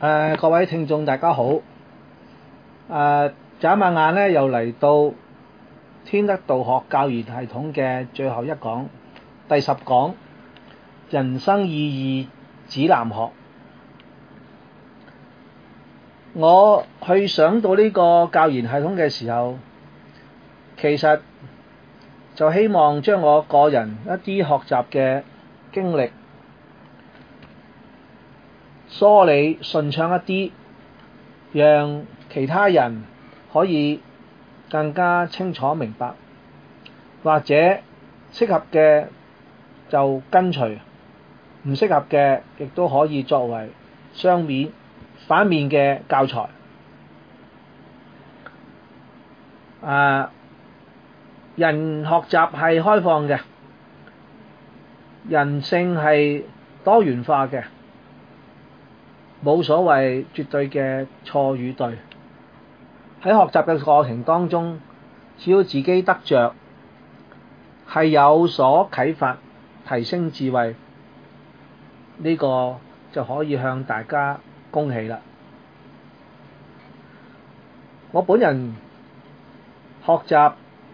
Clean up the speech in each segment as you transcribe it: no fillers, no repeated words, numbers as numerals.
各位聽眾大家好。眨下眼咧，又嚟到天德道學教研系統嘅最後一講，第10講人生意義指南學。我去上到呢個教研系統嘅時候，其實就希望將我個人一啲學習嘅經歷梳理順暢一啲，讓其他人可以更加清楚明白，或者適合嘅就跟隨，唔適合嘅亦都可以作為反面嘅教材。人學習係開放嘅，人性係多元化嘅，冇所謂絕對嘅錯與對。喺學習嘅過程當中，只要自己得着係有所啟發，提升智慧，呢個就可以向大家恭喜啦。我本人學習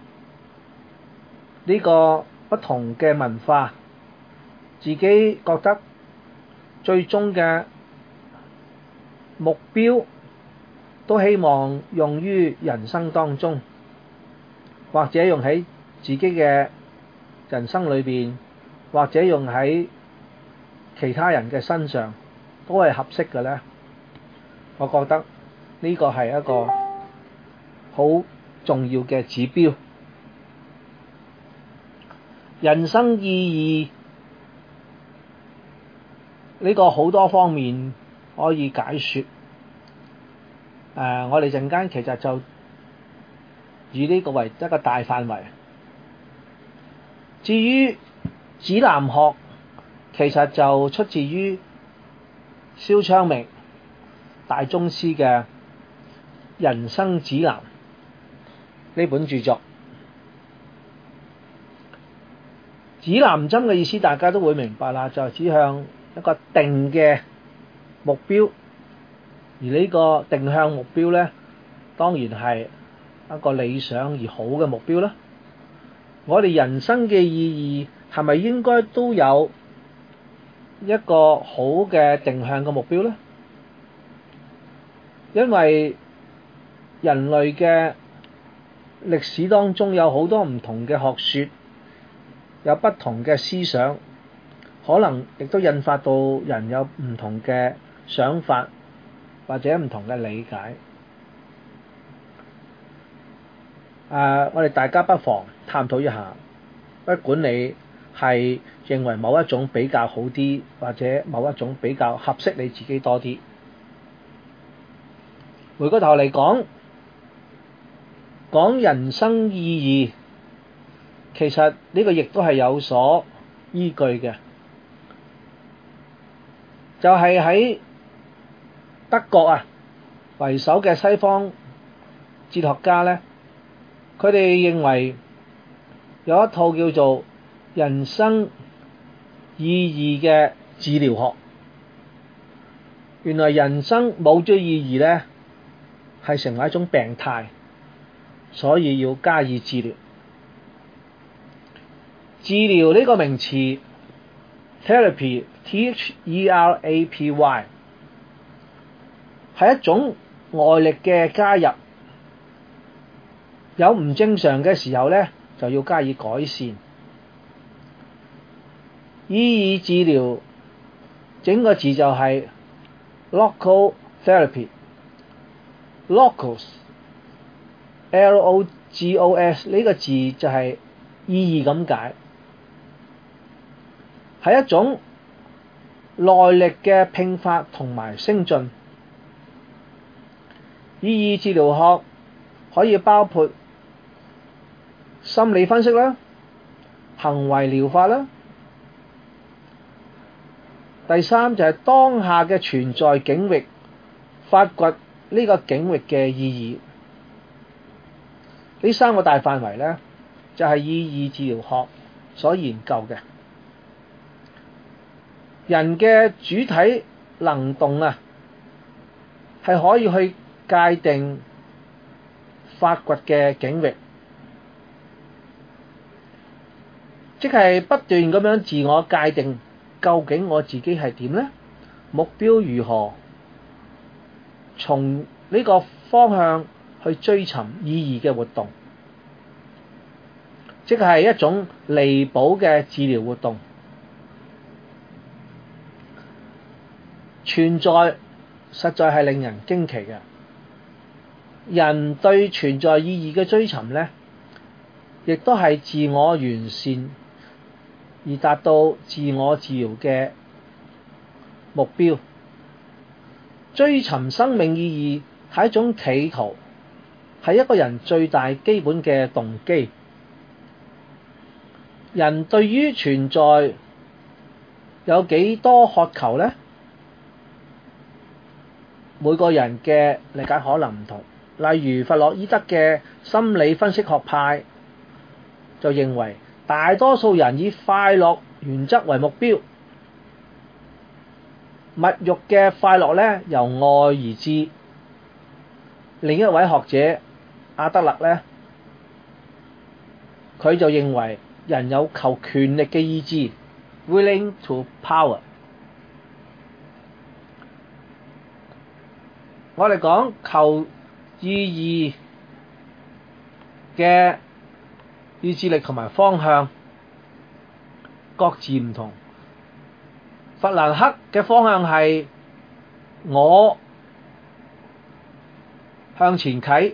呢個不同嘅文化，自己覺得最終嘅目標都希望用於人生當中，或者用喺自己嘅人生裏邊，或者用喺其他人嘅身上，都係合適嘅咧。我覺得呢個係一個好重要嘅指標。人生意義呢個好多方面可以解說。我哋陣間其實就以呢個為一個大範圍。至於指南學，其實就出自於蕭昌明大宗師嘅《人生指南》呢本著作。指南針嘅意思大家都會明白啦，就係指向一個定嘅目標。而呢個定向目標咧，當然係一個理想而好嘅目標啦。我哋人生嘅意義係咪應該都有一個好嘅定向嘅目標咧？因為人類嘅歷史當中有好多唔同嘅學說，有不同嘅思想，可能亦都引發到人有唔同嘅想法，或者唔同嘅理解。我哋大家不妨探討一下，不管你係認為某一種比較好啲，或者某一種比較合適你自己多啲。回過頭嚟講人生意義，其實呢個亦都係有所依據嘅，就係喺德國為首嘅西方哲學家咧，佢哋認為有一套叫做人生意義嘅治療學。原來人生冇咗意義咧，係成為一種病態，所以要加以治療。治療呢個名詞 therapy T-H-E-R-A-P-Y 係一種外力嘅加入，有唔正常嘅時候咧，就要加以改善。意義治療整個字就係 local therapy。logos L-O-G-O-S 呢個字就係意義咁解，係一種內力嘅迸發同埋升進。意義治療學可以包括心理分析啦、行為療法啦。第三就係當下嘅存在境域，發掘呢個境域嘅意義。呢3個大範圍咧，就係意義治療學所研究嘅。人嘅主體能動係可以去界定發掘嘅境域，即係不斷咁樣自我界定，究竟我自己係點呢？目標如何？從呢個方向去追尋意義嘅活動，即係一種彌補嘅治療活動。存在實在係令人驚奇嘅。人對存在意義嘅追尋呢，亦都係自我完善而達到自我治療嘅目標。追尋生命意義係一種企圖，係一個人最大基本嘅動機。人對於存在有幾多渴求呢？每個人嘅理解可能唔同。例如弗洛伊德嘅心理分析學派就認為，大多數人以快樂原則為目標，物欲嘅快樂呢，由愛而至。另一位學者阿德勒呢，佢就認為人有求權力嘅意志 willing to power。我哋講求意義嘅意志力同埋方向各自唔同。弗蘭克嘅方向係我向前啟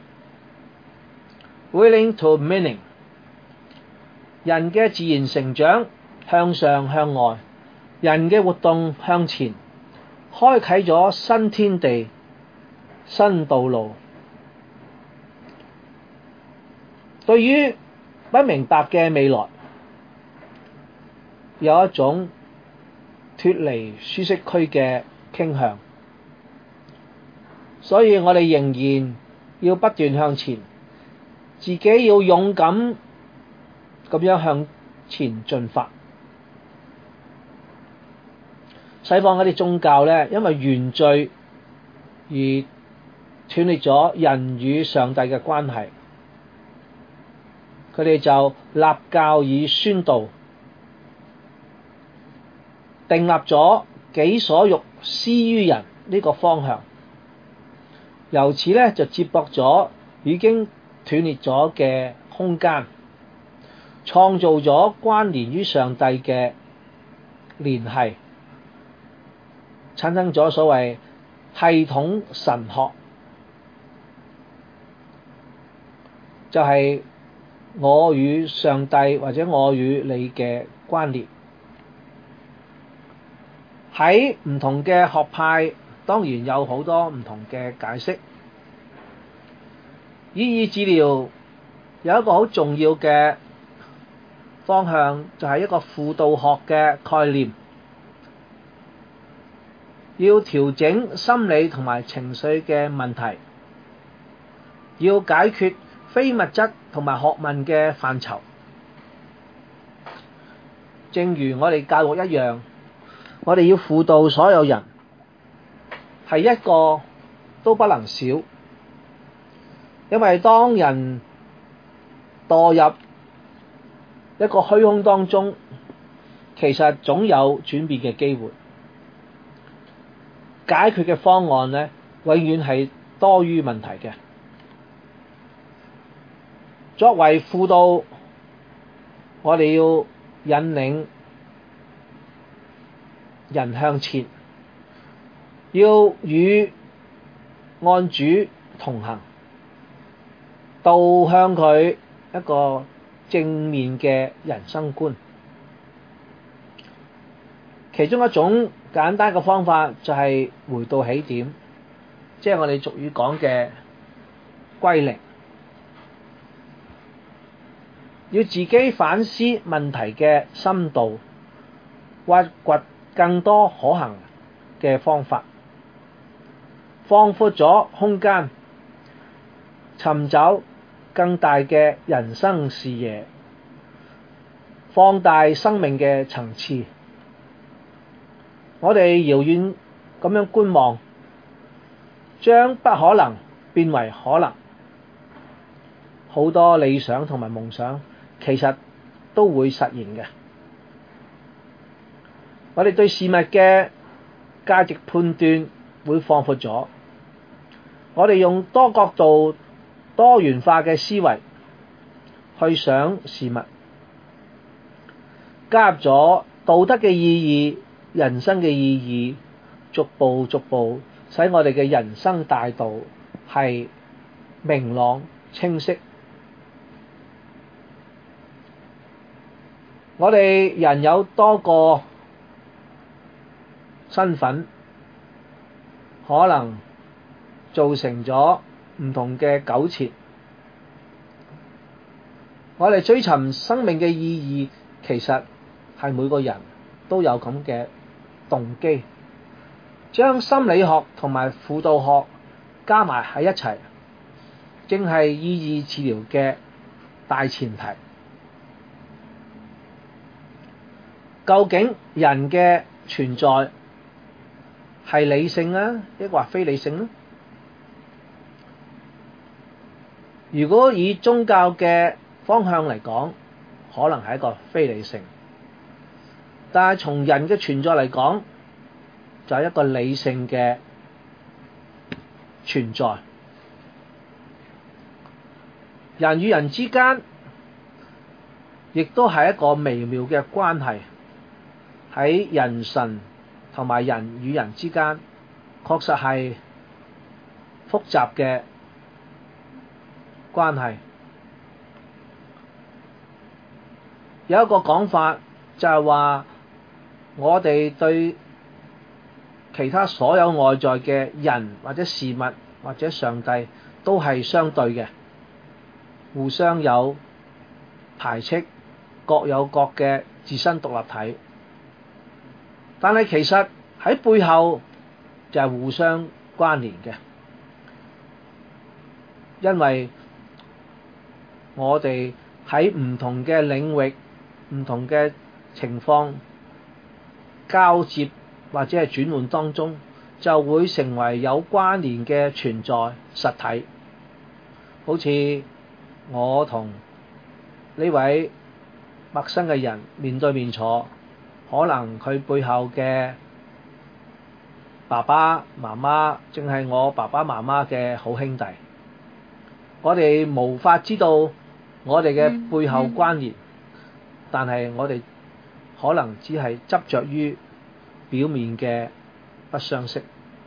willing to meaning。人嘅自然成長向上向外，人嘅活動向前，開啟咗新天地、新道路。對於不明白嘅未來，有一種脫離舒適區嘅傾向，所以我哋仍然要不斷向前，自己要勇敢咁樣向前進發。西方嗰啲宗教呢，因為原罪而斷裂咗人與上帝嘅關係，佢哋就立教以宣道，訂立咗己所欲施於人呢個方向，由此呢，就接駁咗已經斷裂咗嘅空間，創造咗關聯於上帝嘅聯繫，產生咗所謂系統神學，就係我與上帝或者我與你嘅關聯。喺唔同嘅學派，當然有好多唔同嘅解釋。意義治療有一個好重要嘅方向，就係一個輔導學嘅概念，要調整心理同埋情緒嘅問題，要解決非物質同埋學問嘅範疇。正如我哋教育一樣，我哋要輔導所有人，係一個都不能少。因為當人墮入一個虛空當中，其實總有轉變嘅機會。解決嘅方案呢，永遠係多於問題嘅。作為輔導，我哋要引領人向前，要與案主同行，導向佢一個正面嘅人生觀。其中一種簡單嘅方法就係回到起點，即係我哋俗語講嘅歸零。要自己反思問題嘅深度，挖掘更多可行嘅方法，放闊咗空間，尋找更大嘅人生視野，放大生命嘅層次。我哋遙遠咁樣觀望， 將不可能變為可能。好多理想同埋夢想其實都會實現嘅。我哋對事物嘅價值判斷會放闊咗，我哋用多角度、多元化嘅思維去想事物，加入咗道德嘅意義、人生嘅意義，逐步使我哋嘅人生大道係明朗清晰。我哋人有多個身份，可能造成咗唔同嘅糾纏。我哋追尋生命嘅意義，其實係每個人都有咁嘅動機。將心理學同埋輔導學加埋喺一齊，正係意義治療嘅大前提。究竟人嘅存在係理性啊，抑或非理性呢？如果以宗教嘅方向嚟講，可能係一個非理性，但係從人嘅存在嚟講，就係一個理性嘅存在。人與人之間亦都係一個微妙嘅關係，喺人神同埋人與人之間，確實係複雜嘅關係。有一個講法就係話，我哋對其他所有外在嘅人或者事物或者上帝都係相對嘅，互相有排斥，各有各嘅自身獨立體。但係其實喺背後就係互相關聯嘅，因為我哋喺唔同嘅領域、唔同嘅情況交接或者係轉換當中，就會成為有關聯嘅存在實體。好似我同呢位陌生嘅人面對面坐，可能佢背後嘅爸爸媽媽正係我爸爸媽媽嘅好兄弟。我哋無法知道我哋嘅背後關聯，但係我哋可能只係執着於表面嘅不相識。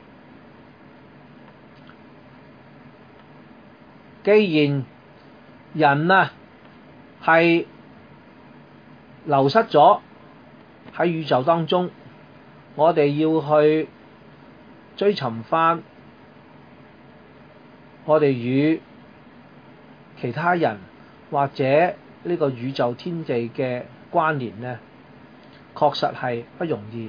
既然人係流失咗喺宇宙當中，我哋要去追尋返我哋與其他人或者呢個宇宙天地嘅關聯呢，確實係不容易。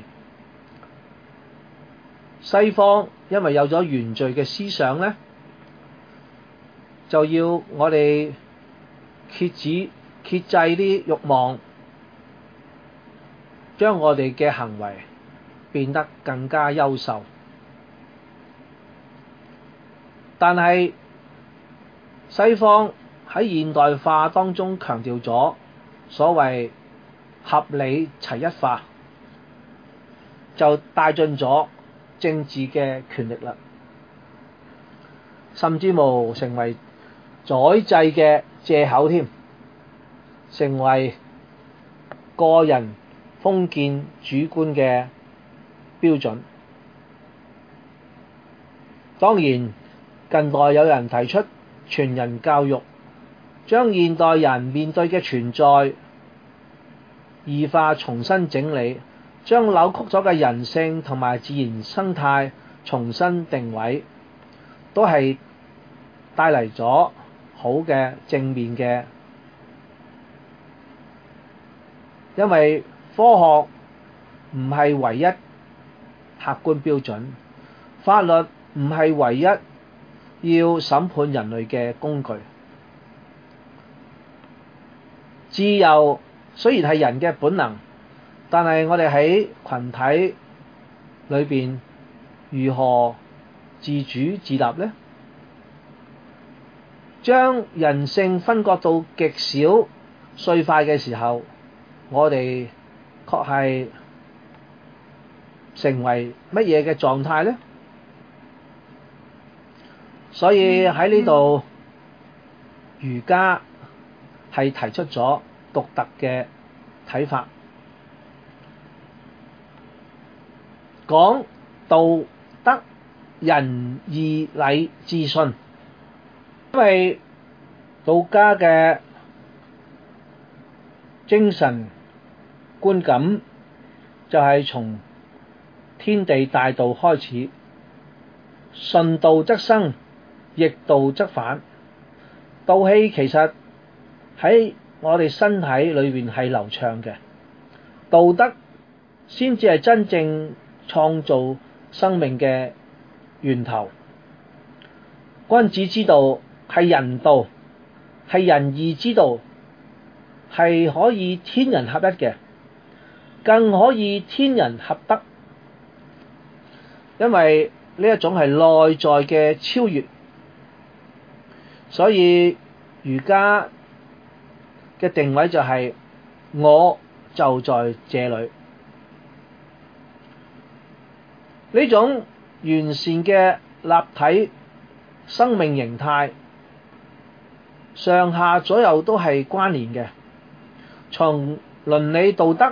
西方因為有咗原罪嘅思想呢，就要我哋遏制啲慾望，將我哋嘅行為變得更加優秀。但係西方喺現代化當中強調咗所謂合理齊一化，就帶進咗政治嘅權力啦，甚至無成為宰制嘅藉口添，成為個人封建主觀嘅標準。當然，近代有人提出全人教育，將現代人面對嘅存在異化重新整理，將扭曲咗嘅人性同埋自然生態重新定位，都係帶嚟咗好嘅正面嘅。因為科學唔係唯一客觀標準，法律唔係唯一要審判人類嘅工具。自由雖然係人嘅本能，但係我哋喺群體裏邊如何自主自立呢？將人性分割到極少碎塊嘅時候，我哋確係成為乜嘢嘅狀態呢？所以喺呢度，儒家係提出咗獨特嘅睇法，講道德、仁義禮智信。因為道家嘅精神觀感就係從天地大道開始，順道則生，逆道則反。道氣其實喺我哋身體裏面係流暢嘅，道德先至係真正創造生命嘅源頭。君子之道係仁道，係仁義之道，係可以天人合一嘅，更可以天人合德。因為呢一種係內在嘅超越，所以儒家嘅定位就係我就在這裏。呢種完善嘅立體生命形態，上下左右都係關聯嘅。從倫理道德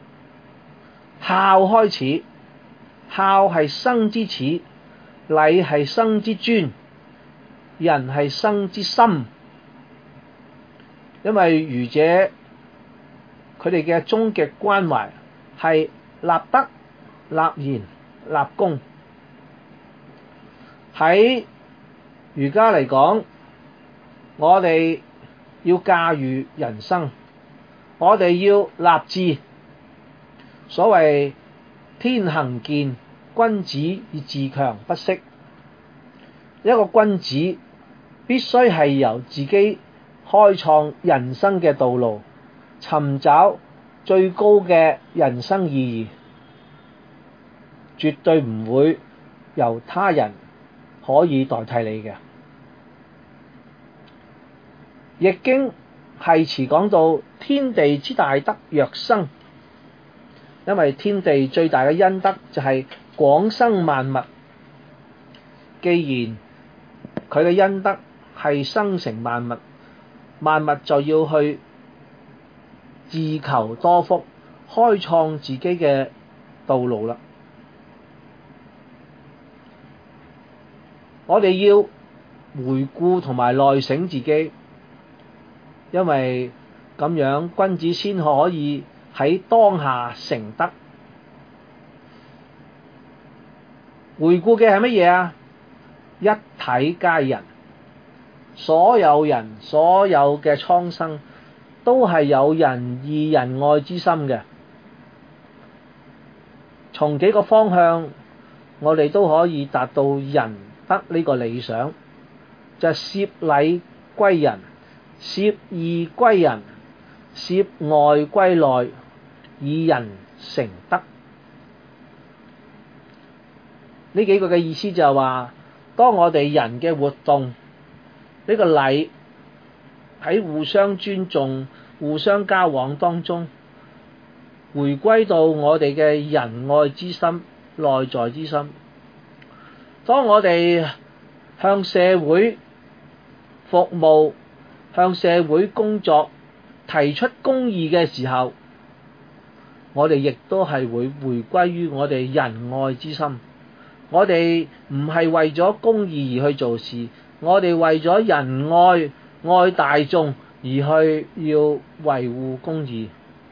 孝開始，孝係生之始，禮係生之尊，仁係生之心。因為儒者佢哋嘅終極關懷係立德、立言、立功。喺儒家嚟講，我哋要駕馭人生，我哋要立志。所謂天行健，君子以自強不息。一個君子必須係由自己開創人生嘅道路，尋找最高嘅人生意義，絕對唔會由他人可以代替你嘅。易經繫辭講到天地之大德若生，因為天地最大嘅恩德就係廣生萬物。既然佢嘅恩德係生成萬物，萬物就要去自求多福，開創自己嘅道路啦。我哋要回顧同埋內省自己，因為咁樣君子先可以喺當下成德。回顧嘅係乜嘢啊？一體皆仁，所有人所有嘅蒼生都係有仁義仁愛之心嘅。從幾個方向，我哋都可以達到仁德呢個理想，就係攝禮歸仁，攝義歸仁，攝外歸內，以仁成德。呢幾個嘅意思就係話，當我哋人嘅活動，呢個禮喺互相尊重、互相交往當中，回歸到我哋嘅仁愛之心、內在之心。當我哋向社會服務、向社會工作、提出公義嘅時候，我哋亦都係會回歸於我哋仁愛之心。我哋唔係為咗公義而去做事，我哋為咗仁愛、愛大眾而去要維護公義。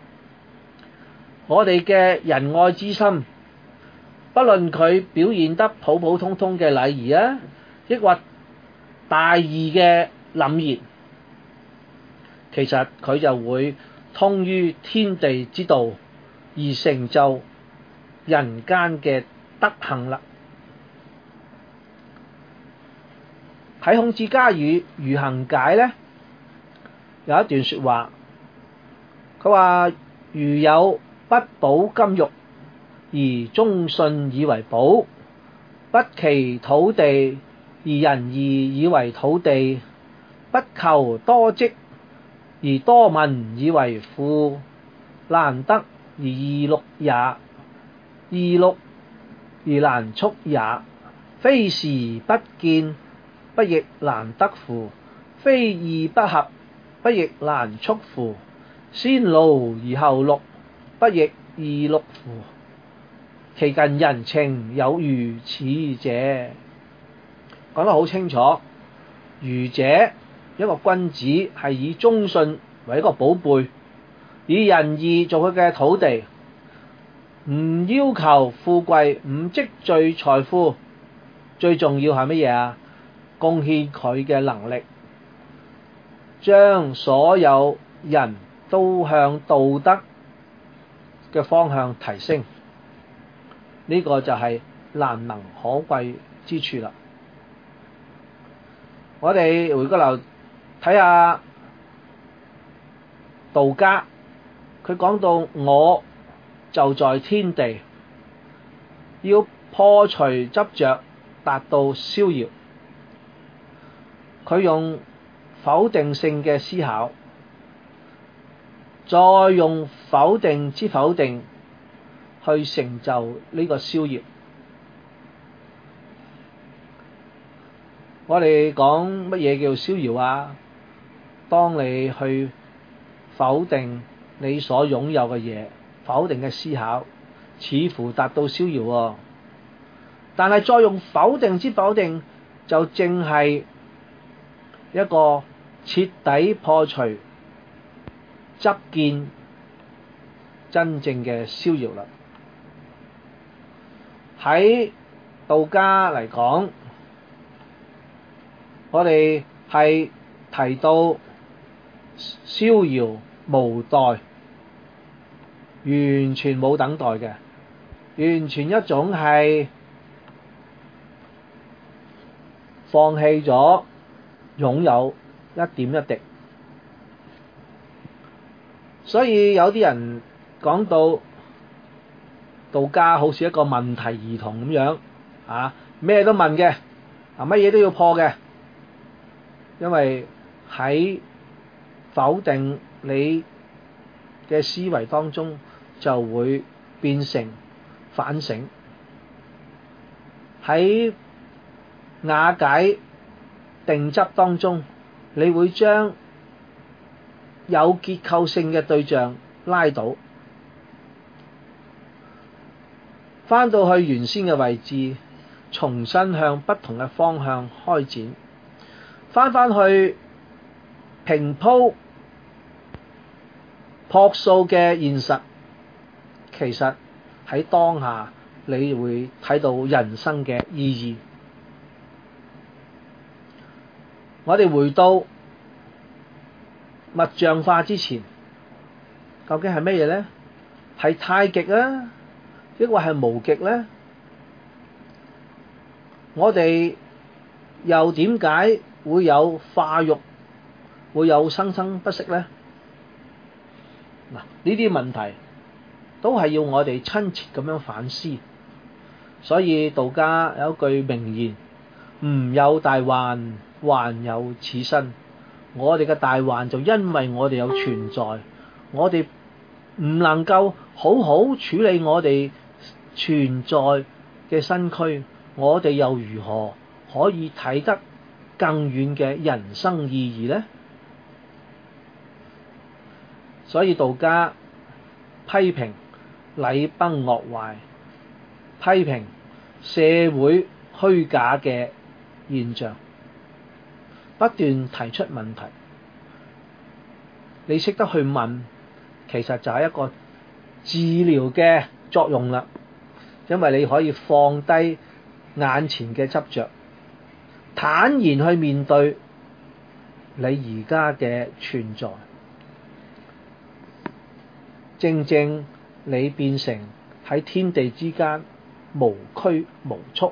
我哋嘅仁愛之心，不論佢表現得普普通通嘅禮儀啊，抑或大義嘅凜然，其實佢就會通於天地之道，而成就人間嘅德行啦。喺孔子家語如行解呢，有一段說話，佢話：如有不保金玉，而忠信以為寶， 不期土地，而人義以為土地；不求多職，而多民以為富。難得而易祿也，易祿而難速也。非時不見，不亦難得乎？非義不合，不亦難速乎？先勞而後祿，不亦易祿乎？其近人情有如此者。講得好清楚，儒者一個君子係以忠信為一個寶貝，以仁義做佢嘅土地，唔要求富貴，唔積聚財富，最重要係乜嘢啊？貢獻佢嘅能力，將所有人都向道德嘅方向提升，呢個就係難能可貴之處啦。我哋回過頭睇下道家，佢講到我就在天地，要破除執着，達到逍遙。佢用否定性嘅思考，再用否定之否定去成就呢個逍遙。我哋講乜嘢叫逍遙啊？當你去否定你所擁有嘅嘢，否定嘅思考，似乎達到逍遙喎。但係再用否定之否定，就正係一個徹底破除執見真正嘅逍遙啦。喺道家嚟講，我哋係提到逍遙無待，完全冇等待嘅，完全一種係放棄咗擁有一點一滴。所以有啲人講到道家好似一個問題兒童咁樣啊，咩都問嘅，啊乜嘢都要破嘅，因為喺否定你嘅思維當中，就會變成反省。喺瓦解定執當中，你會將有結構性嘅對象拉倒，返到去原先嘅位置，重新向不同嘅方向開展，返去平鋪樸素嘅現實。其實喺當下，你會睇到人生嘅意義。我哋回到物象化之前，究竟係乜嘢呢？係太極啊，抑或係無極呢？我哋又點解會有化育，會有生生不息呢？嗱，呢啲問題都係要我哋親切咁樣反思。所以道家有一句名言：吾有大患，患有此身。我哋嘅大患就因為我哋有存在，我哋唔能夠好好處理我哋存在嘅身軀，我哋又如何可以睇得更遠嘅人生意義呢？所以道家批評禮崩樂壞，批評社會虛假嘅現象，不斷提出問題。你識得去問，其實就係一個治療嘅作用啦。因為你可以放低眼前嘅執着，坦然去面對你而家嘅存在。正正你變成喺天地之間無拘無束。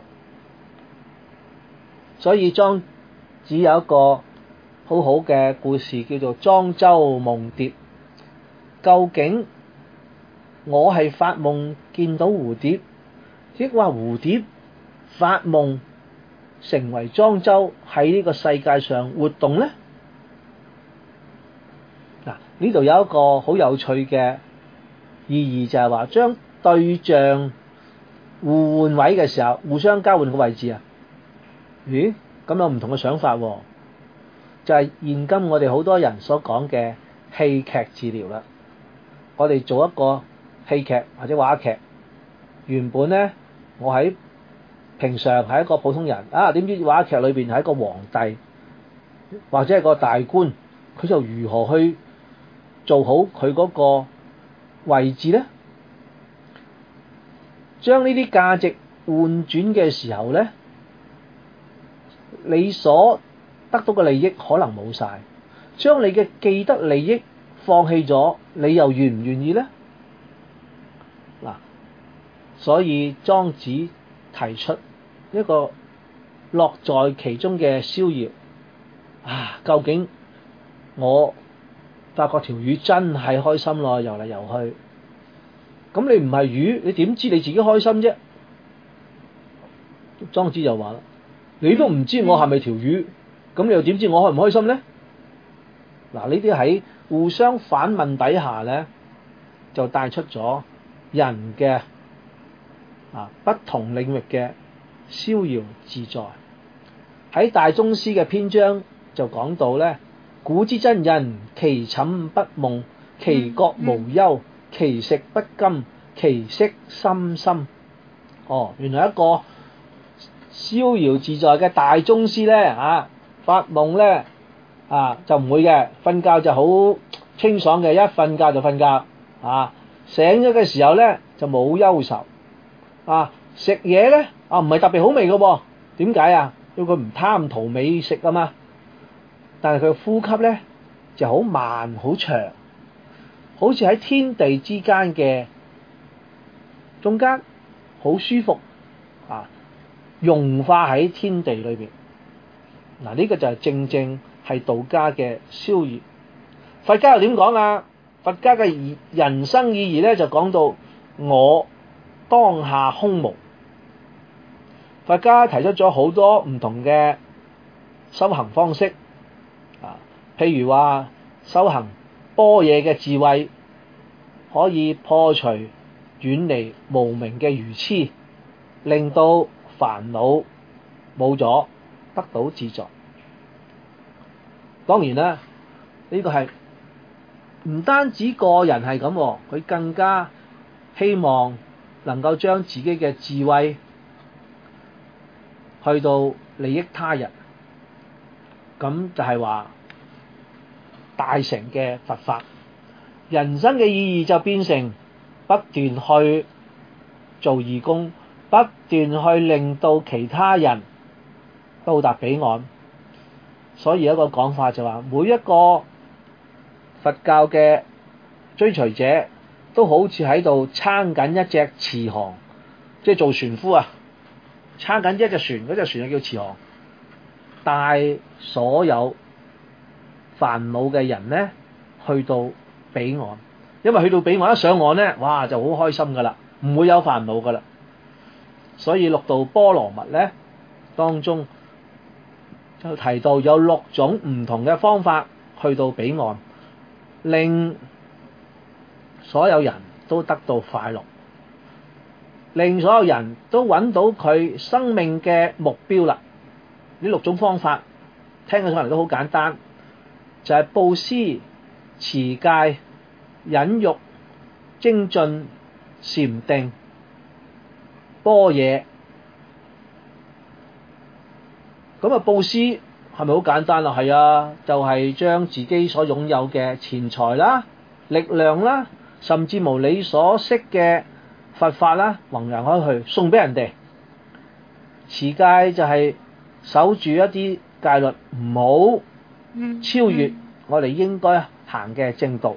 所以莊子有一個好好嘅故事，叫做莊周夢蝶。究竟我係發夢見到蝴蝶，抑或蝴蝶發夢成為莊周喺呢個世界上活動呢？嗱，呢度有一個好有趣嘅意義，就係話將對象互換位嘅時候，互相交換個位置啊。咦？咁有唔同嘅想法喎，就係現今我哋好多人所講嘅戲劇治療啦。我哋做一個戲劇或者話劇，原本呢，我喺平常係一個普通人啊，點知話劇裏邊係一個皇帝或者係個大官，佢就如何去做好佢嗰個位置呢？將呢啲價值換轉嘅時候呢，你所得到嘅利益可能冇晒，將你嘅既得利益放棄咗，你又願唔願意呢？嗱，所以莊子提出一個樂在其中嘅逍遙啊！究竟我發覺條魚真係開心咯，游嚟游去。咁你唔係魚，你點知你自己開心啫？莊子就話啦，你都唔知我係咪條魚，咁你又點知我開唔開心呢？嗱，呢啲喺互相反問底下呢，就帶出咗人嘅不同領域嘅逍遙自在。喺大宗師嘅篇章就講到呢，古之真人，其寢不夢，其覺無憂，其食不甘，其色心深。原來一個逍遙自在嘅大宗師呢，發夢呢就唔會嘅，瞓覺就好清爽嘅，一瞓覺就瞓覺醒咗嘅時候呢就冇憂愁食嘢呢唔係特別好味嘅喎，點解啊？因為佢唔貪圖美食啊嘛，但係佢嘅呼吸呢就好慢好長，好似喺天地之間嘅中間，好舒服融化喺天地裏邊。嗱，呢個就係正正係道家嘅逍遙。佛家又點講啊？佛家嘅人生意義咧就講到我當下空無。佛家提出咗好多唔同嘅修行方式譬如話修行般若嘅智慧，可以破除遠離無明嘅愚痴，令到煩惱冇咗，得到自在。當然啦，呢個係唔單止個人係咁，佢更加希望能夠將自己嘅智慧去到利益他人，咁就係話大成嘅佛法。人生嘅意義就變成不斷去做義工，不斷去令到其他人到達彼岸。所以有一個講法就話，每一個佛教嘅追隨者都好似喺度撐緊一隻慈航，即係做船夫撐緊一隻船，嗰隻船就叫慈航，帶所有煩惱嘅人呢去到彼岸。因為去到彼岸一上岸呢，哇就好開心噶啦，唔會有煩惱噶啦。所以六度波羅蜜呢當中就提到有6種唔同嘅方法去到彼岸，令所有人都得到快樂，令所有人都揾到佢生命嘅目標啦。呢6種方法聽起上嚟都好簡單，就係布施、持戒、忍辱、精進、禪定、般若。咁布施係咪好簡單啊？係啊，就係將自己所擁有嘅錢財啦、力量啦，甚至無你所識嘅佛法啦，弘揚開去送俾人哋。持戒就係守住一啲戒律，唔好超越我哋應該行嘅正道。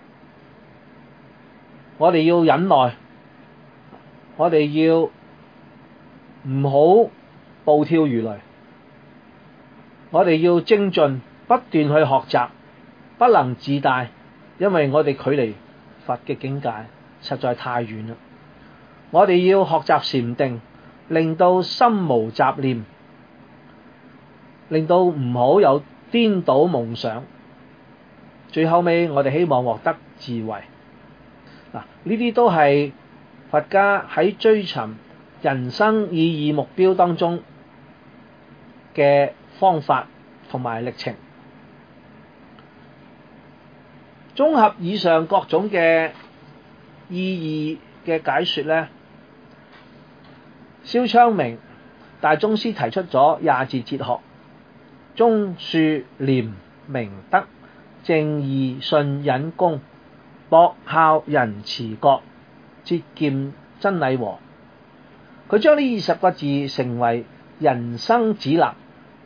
我哋要忍耐，我哋要唔好暴跳如雷，我哋要精進，不斷去學習，不能自大，因為我哋距離佛嘅境界實在太遠啦。我哋要學習禪定， 令到心無雜念，令到唔好有顛倒夢想。最後尾我哋希望獲得智慧。嗱，呢啲都係佛家喺追尋人生意義目標當中嘅方法同埋歷程。綜合以上各種嘅意義嘅解說呢，蕭昌明大宗師提出咗廿字哲學：忠恕廉明德正義信忍恭博孝仁慈國節儉真禮和。佢將呢20個字成為人生指南。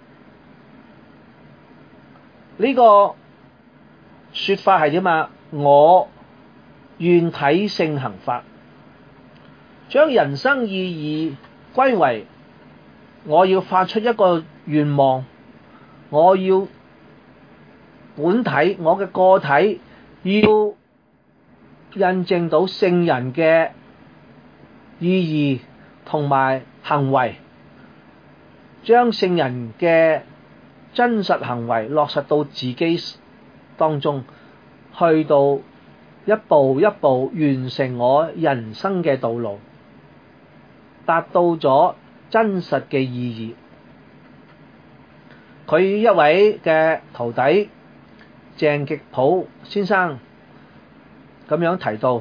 呢個說法係點啊？我願體性行法，將人生意義歸為我要發出一個願望，我要本體，我嘅個體要印證到聖人嘅意義同埋行為，將聖人嘅真實行為落實到自己當中，去到一步一步完成我人生嘅道路，達到咗真實嘅意義。佢一位嘅徒弟鄭極普先生咁樣提到：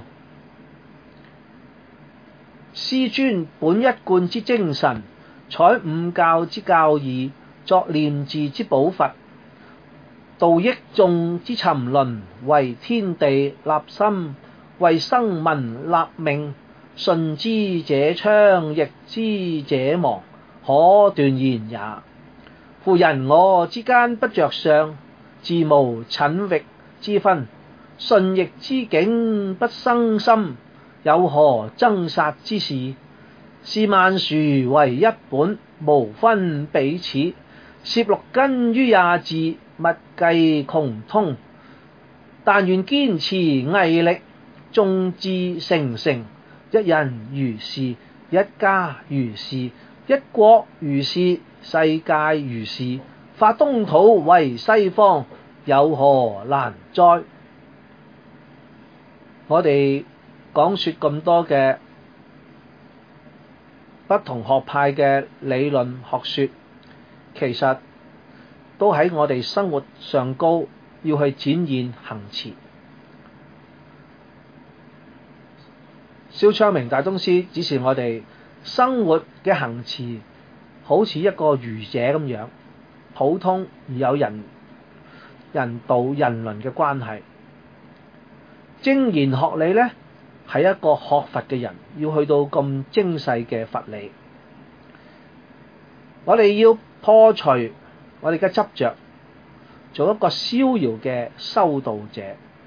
師尊本一貫之精神，採五教之教義，作念字之寶佛，度益眾之沉淪，為天地立心，為生民立命。順之者昌，逆之者亡，可斷言也。夫人我之間不着相，自無諂域之分。順逆之境不生心，有何爭殺之事？是萬殊為一本，無分彼此。攝六根於廿字，勿計窮通。但願堅持毅力，眾志成城。一人如是，一家如是，一國如是，世界如是。化東土為西方，有何難哉？我哋講說咁多嘅不同學派嘅理論學說，其實都喺我哋生活上高要去展現行持。蕭昌明大宗師指示我哋生活嘅行持好似一個愚者咁樣，普通而有人道人倫嘅關係。精研學理呢，係一個學佛嘅人要去到咁精細嘅佛理。我哋要破除我哋嘅執着，做一個逍遙嘅修道者。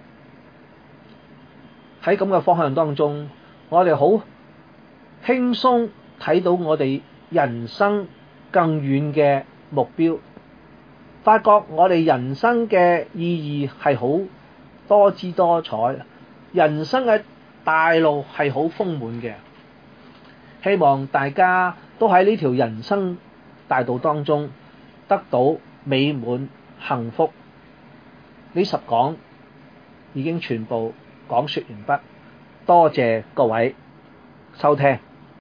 喺咁嘅方向當中，我哋好輕鬆睇到我哋人生更遠嘅目標，發覺我哋人生嘅意義係好多姿多彩，人生嘅大路係好豐滿嘅。希望大家都喺呢條人生大道當中得到美滿幸福。呢10講已經全部講說完畢，多謝各位收聽。